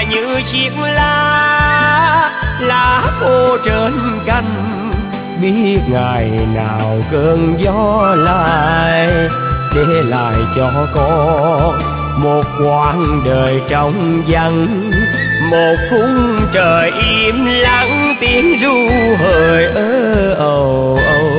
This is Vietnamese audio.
như chiếc lá khô trên cành, biết ngày nào cơn gió lại để lại cho con một quãng đời trong vắng, một khung trời im lặng tiếng ru hời âu âu.